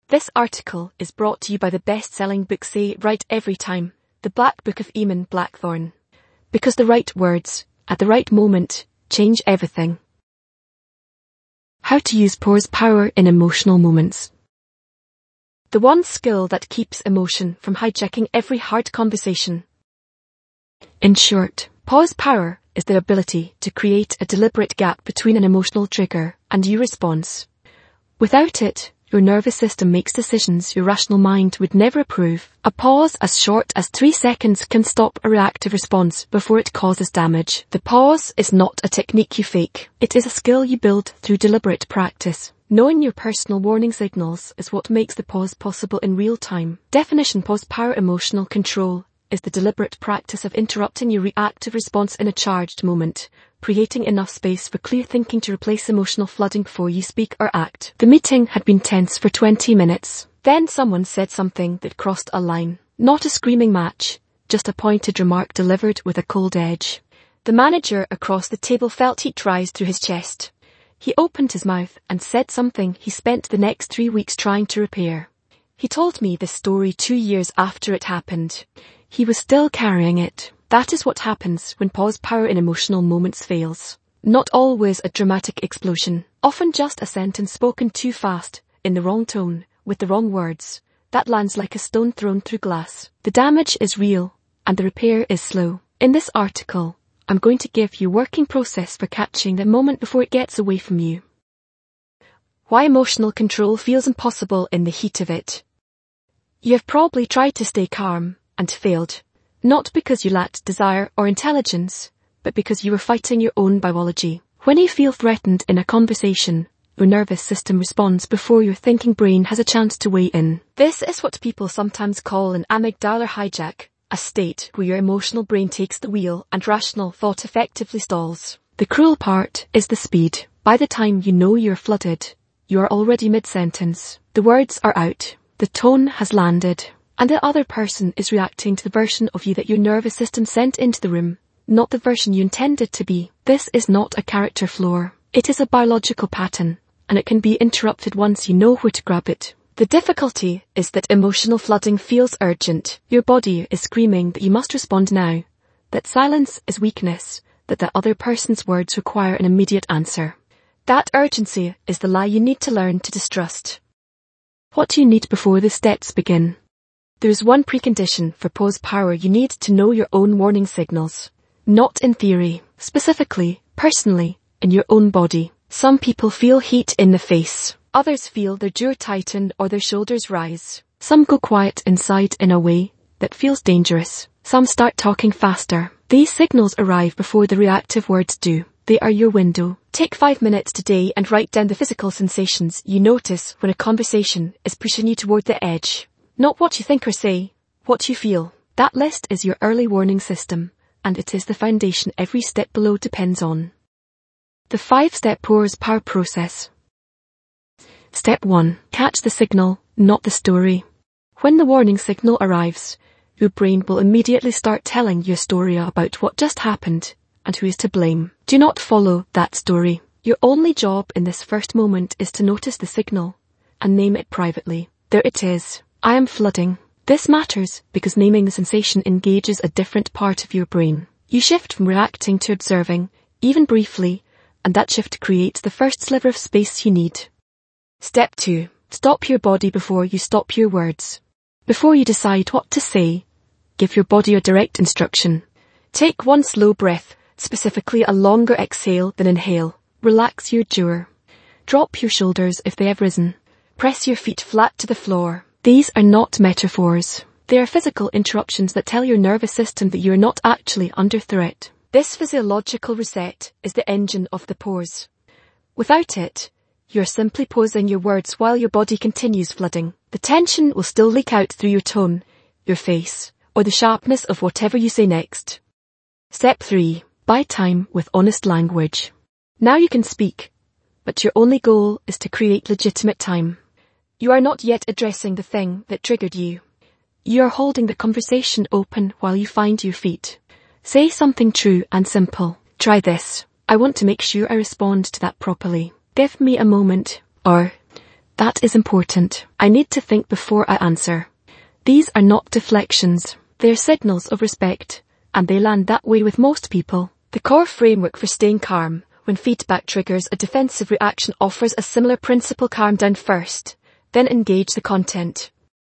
This article is brought to you by the best-selling book Say Right Every Time, The Black Book of Eamon Blackthorne. Because the right words, at the right moment, change everything. How to use pause power in emotional moments. The one skill that keeps emotion from hijacking every hard conversation. In short, pause power is the ability to create a deliberate gap between an emotional trigger and your response. Without it, your nervous system makes decisions your rational mind would never approve. A pause as short as 3 seconds can stop a reactive response before it causes damage. The pause is not a technique you fake. It is a skill you build through deliberate practice. Knowing your personal warning signals is what makes the pause possible in real time. Definition: pause power emotional control is the deliberate practice of interrupting your reactive response in a charged moment, creating enough space for clear thinking to replace emotional flooding before you speak or act. The meeting had been tense for 20 minutes. Then someone said something that crossed a line. Not a screaming match, just a pointed remark delivered with a cold edge. The manager across the table felt heat rise through his chest. He opened his mouth and said something he spent the next 3 weeks trying to repair. He told me this story 2 years after it happened. He was still carrying it. That is what happens when pause power in emotional moments fails. Not always a dramatic explosion. Often just a sentence spoken too fast, in the wrong tone, with the wrong words, that lands like a stone thrown through glass. The damage is real, and the repair is slow. In this article, I'm going to give you a working process for catching the moment before it gets away from you. Why emotional control feels impossible in the heat of it. You have probably tried to stay calm, and failed. Not because you lacked desire or intelligence, but because you were fighting your own biology. When you feel threatened in a conversation, your nervous system responds before your thinking brain has a chance to weigh in. This is what people sometimes call an amygdala hijack, a state where your emotional brain takes the wheel and rational thought effectively stalls. The cruel part is the speed. By the time you know you're flooded, you are already mid-sentence. The words are out. The tone has landed. And the other person is reacting to the version of you that your nervous system sent into the room, not the version you intended to be. This is not a character flaw. It is a biological pattern, and it can be interrupted once you know where to grab it. The difficulty is that emotional flooding feels urgent. Your body is screaming that you must respond now, that silence is weakness, that the other person's words require an immediate answer. That urgency is the lie you need to learn to distrust. What do you need before the steps begin? There is one precondition for pause power. You need to know your own warning signals. Not in theory, specifically, personally, in your own body. Some people feel heat in the face. Others feel their jaw tighten or their shoulders rise. Some go quiet inside in a way that feels dangerous. Some start talking faster. These signals arrive before the reactive words do. They are your window. Take 5 minutes today and write down the physical sensations you notice when a conversation is pushing you toward the edge. Not what you think or say, what you feel. That list is your early warning system, and it is the foundation every step below depends on. The 5-step pause power process. Step 1. Catch the signal, not the story. When the warning signal arrives, your brain will immediately start telling you a story about what just happened and who is to blame. Do not follow that story. Your only job in this first moment is to notice the signal and name it privately. There it is. I am flooding. This matters because naming the sensation engages a different part of your brain. You shift from reacting to observing, even briefly, and that shift creates the first sliver of space you need. Step 2. Stop your body before you stop your words. Before you decide what to say, give your body a direct instruction. Take one slow breath, specifically a longer exhale than inhale. Relax your jaw. Drop your shoulders if they have risen. Press your feet flat to the floor. These are not metaphors. They are physical interruptions that tell your nervous system that you are not actually under threat. This physiological reset is the engine of the pause. Without it, you are simply pausing your words while your body continues flooding. The tension will still leak out through your tone, your face, or the sharpness of whatever you say next. Step 3. Buy time with honest language. Now you can speak, but your only goal is to create legitimate time. You are not yet addressing the thing that triggered you. You are holding the conversation open while you find your feet. Say something true and simple. Try this. I want to make sure I respond to that properly. Give me a moment. Or, That is important. I need to think before I answer. These are not deflections. They are signals of respect, and they land that way with most people. The core framework for staying calm when feedback triggers a defensive reaction offers a similar principle: calm down first, then engage the content.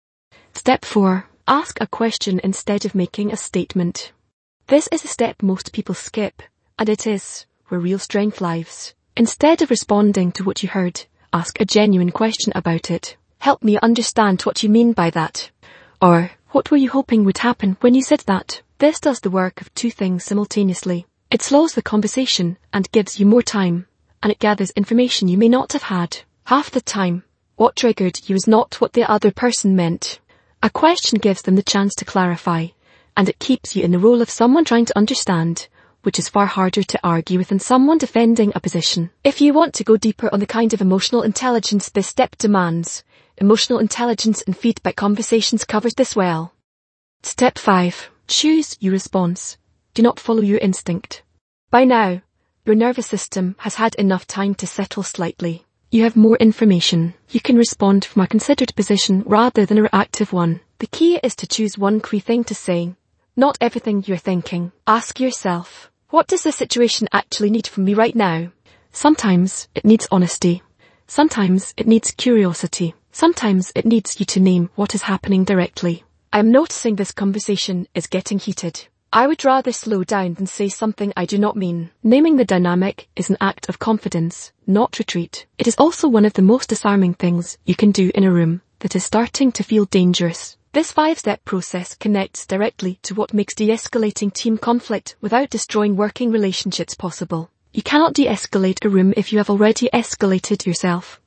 Step 4. Ask a question instead of making a statement. This is a step most people skip, and it is where real strength lies. Instead of responding to what you heard, ask a genuine question about it. Help me understand what you mean by that. Or, what were you hoping would happen when you said that? This does the work of two things simultaneously. It slows the conversation and gives you more time, and it gathers information you may not have had. Half the time, what triggered you is not what the other person meant. A question gives them the chance to clarify, and it keeps you in the role of someone trying to understand, which is far harder to argue with than someone defending a position. If you want to go deeper on the kind of emotional intelligence this step demands, Emotional Intelligence in Feedback Conversations covers this well. Step 5. Choose your response. Do not follow your instinct. By now, your nervous system has had enough time to settle slightly. You have more information. You can respond from a considered position rather than a reactive one. The key is to choose one key thing to say, not everything you're thinking. Ask yourself, what does this situation actually need from me right now? Sometimes it needs honesty. Sometimes it needs curiosity. Sometimes it needs you to name what is happening directly. I'm noticing this conversation is getting heated. I would rather slow down than say something I do not mean. Naming the dynamic is an act of confidence, not retreat. It is also one of the most disarming things you can do in a room that is starting to feel dangerous. This 5-step process connects directly to what makes de-escalating team conflict without destroying working relationships possible. You cannot de-escalate a room if you have already escalated yourself.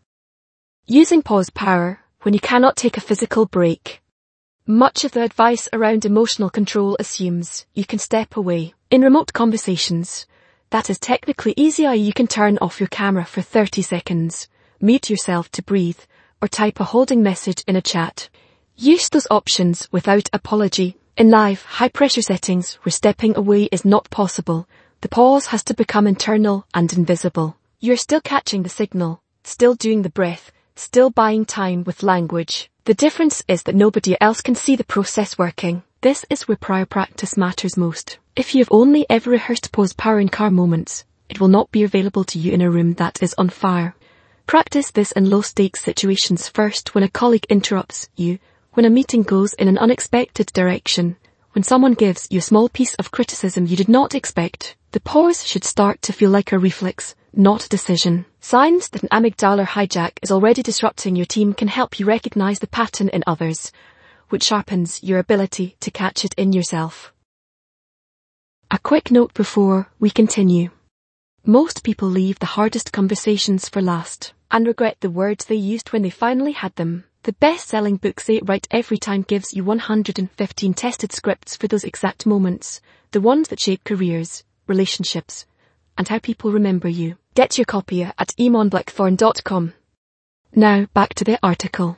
Using pause power when you cannot take a physical break. Much of the advice around emotional control assumes you can step away. In remote conversations, that is technically easier. You can turn off your camera for 30 seconds, mute yourself to breathe, or type a holding message in a chat. Use those options without apology. In live, high-pressure settings where stepping away is not possible, the pause has to become internal and invisible. You're still catching the signal, still doing the breath, still buying time with language. The difference is that nobody else can see the process working. This is where prior practice matters most. If you have only ever rehearsed pause power in car moments, it will not be available to you in a room that is on fire. Practice this in low-stakes situations first: when a colleague interrupts you, when a meeting goes in an unexpected direction, when someone gives you a small piece of criticism you did not expect. The pause should start to feel like a reflex, not a decision. Signs that an amygdala hijack is already disrupting your team can help you recognize the pattern in others, which sharpens your ability to catch it in yourself. A quick note before we continue. Most people leave the hardest conversations for last and regret the words they used when they finally had them. The best-selling book Say It Right Every Time gives you 115 tested scripts for those exact moments, the ones that shape careers, relationships, and how people remember you. Get your copy at eamonblackthorn.com. Now back to the article.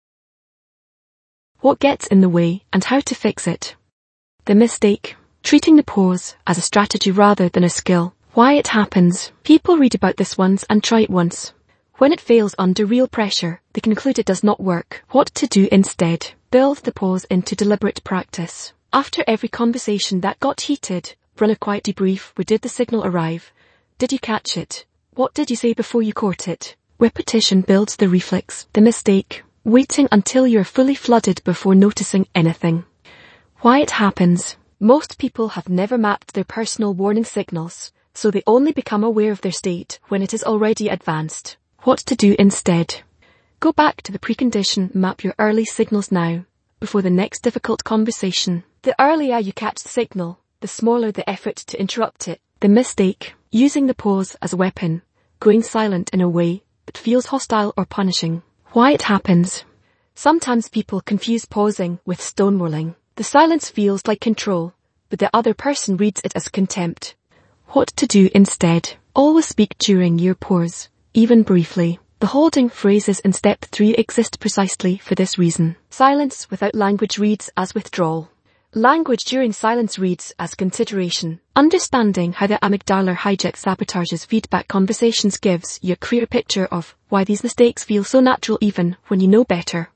What gets in the way and how to fix it. The mistake: treating the pause as a strategy rather than a skill. Why it happens. People read about this once and try it once. When it fails under real pressure, they conclude it does not work. What to do instead? Build the pause into deliberate practice. After every conversation that got heated, run a quiet debrief. Where did the signal arrive? Did you catch it? What did you say before you caught it? Repetition builds the reflex. The mistake: waiting until you're fully flooded before noticing anything. Why it happens. Most people have never mapped their personal warning signals, so they only become aware of their state when it is already advanced. What to do instead? Go back to the precondition. Map your early signals now, before the next difficult conversation. The earlier you catch the signal, the smaller the effort to interrupt it. The mistake: using the pause as a weapon, going silent in a way that feels hostile or punishing. Why it happens. Sometimes people confuse pausing with stonewalling. The silence feels like control, but the other person reads it as contempt. What to do instead. Always speak during your pause, even briefly. The holding phrases in step 3 exist precisely for this reason. Silence without language reads as withdrawal. Language during silence reads as consideration. Understanding how the amygdala hijacks sabotages feedback conversations gives you a clear picture of why these mistakes feel so natural even when you know better.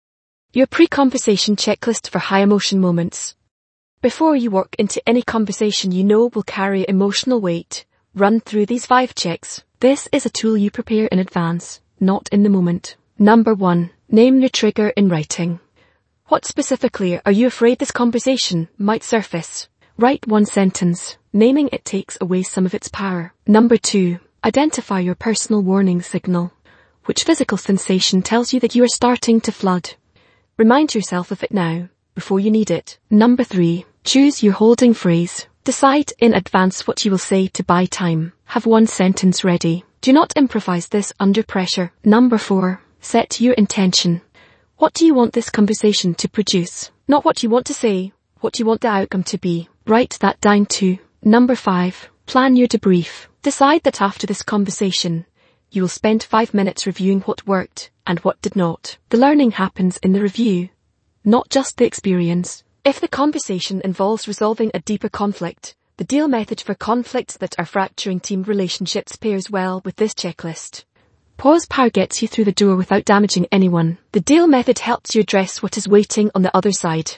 Your pre-conversation checklist for high emotion moments. Before you walk into any conversation you know will carry emotional weight, run through these 5 checks. This is a tool you prepare in advance, not in the moment. Number 1. Name your trigger in writing. What specifically are you afraid this conversation might surface? Write 1 sentence. Naming it takes away some of its power. Number 2. Identify your personal warning signal. Which physical sensation tells you that you are starting to flood? Remind yourself of it now, before you need it. Number 3. Choose your holding phrase. Decide in advance what you will say to buy time. Have 1 sentence ready. Do not improvise this under pressure. Number 4. Set your intention. What do you want this conversation to produce? Not what you want to say, what you want the outcome to be. Write that down too. Number 5. Plan your debrief. Decide that after this conversation, you will spend 5 minutes reviewing what worked and what did not. The learning happens in the review, not just the experience. If the conversation involves resolving a deeper conflict, the DEAL method for conflicts that are fracturing team relationships pairs well with this checklist. Pause power gets you through the door without damaging anyone. The DEAL method helps you address what is waiting on the other side.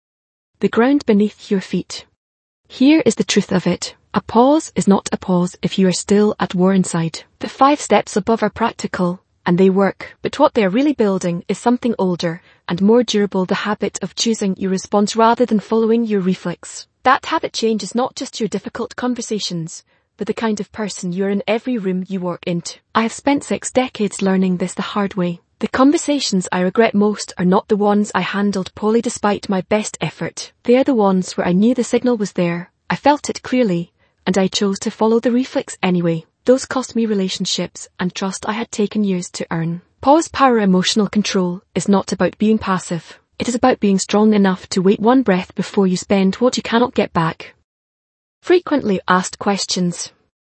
The ground beneath your feet. Here is the truth of it. A pause is not a pause if you are still at war inside. The 5 steps above are practical, and they work, but what they are really building is something older and more durable, the habit of choosing your response rather than following your reflex. That habit changes not just your difficult conversations, but the kind of person you're in every room you walk into. I have spent 6 decades learning this the hard way. The conversations I regret most are not the ones I handled poorly despite my best effort. They are the ones where I knew the signal was there, I felt it clearly, and I chose to follow the reflex anyway. Those cost me relationships and trust I had taken years to earn. Pause power emotional control is not about being passive. It is about being strong enough to wait 1 breath before you spend what you cannot get back. Frequently asked questions.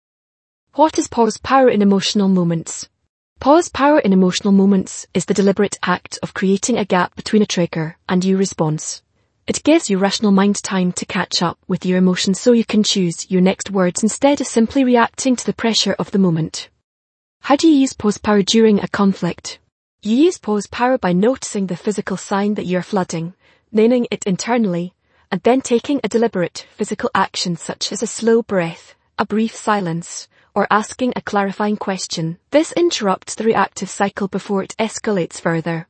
What is pause power in emotional moments? Pause power in emotional moments is the deliberate act of creating a gap between a trigger and your response. It gives your rational mind time to catch up with your emotions so you can choose your next words instead of simply reacting to the pressure of the moment. How do you use pause power during a conflict? You use pause power by noticing the physical sign that you're flooding, naming it internally, and then taking a deliberate physical action such as a slow breath, a brief silence, or asking a clarifying question. This interrupts the reactive cycle before it escalates further.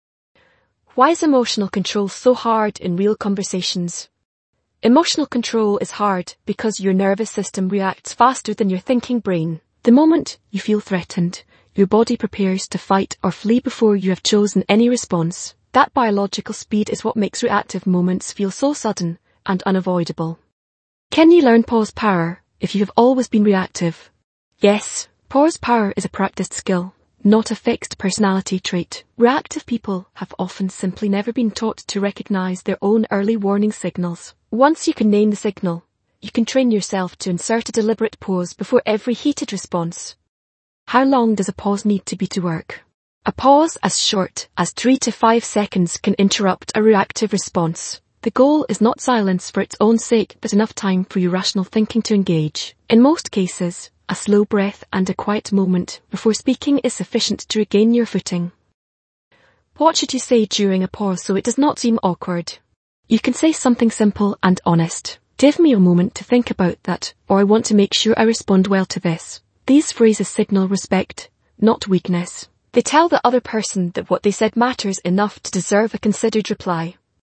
Why is emotional control so hard in real conversations? Emotional control is hard because your nervous system reacts faster than your thinking brain. The moment you feel threatened, your body prepares to fight or flee before you have chosen any response. That biological speed is what makes reactive moments feel so sudden and unavoidable. Can you learn pause power if you have always been reactive? Yes, pause power is a practiced skill, not a fixed personality trait. Reactive people have often simply never been taught to recognize their own early warning signals. Once you can name the signal, you can train yourself to insert a deliberate pause before every heated response. How long does a pause need to be to work? A pause as short as 3 to 5 seconds can interrupt a reactive response. The goal is not silence for its own sake, but enough time for your rational thinking to engage. In most cases, a slow breath and a quiet moment before speaking is sufficient to regain your footing. What should you say during a pause so it does not seem awkward? You can say something simple and honest. Give me a moment to think about that, or I want to make sure I respond well to this. These phrases signal respect, not weakness. They tell the other person that what they said matters enough to deserve a considered reply.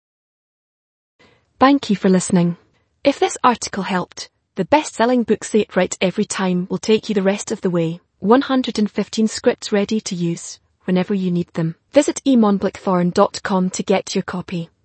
Thank you for listening. If this article helped, the best-selling book Say It Right Every Time will take you the rest of the way. 115 scripts ready to use whenever you need them. Visit emonblackthorn.com to get your copy.